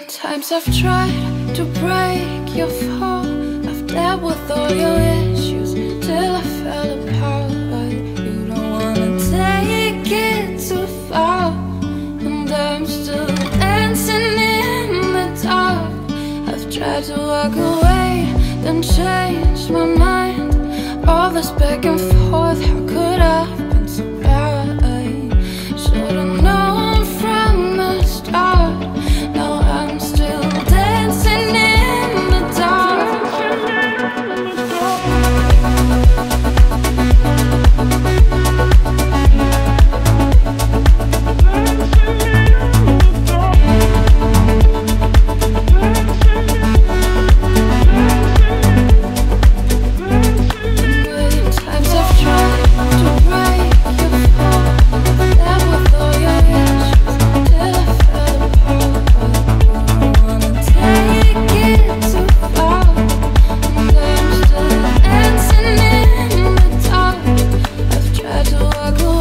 million times I've tried to break your fall. I've dealt with all your issues till I fell apart. But you don't wanna take it too far, and I'm still dancing in the dark. I've tried to walk away, then change my mind. All this back and forth, how could I have been so bad? Should've known from the start. Now I'm still dancing in the dark.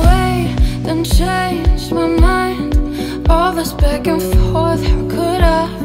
Changed my mind. All this back and forth, how could I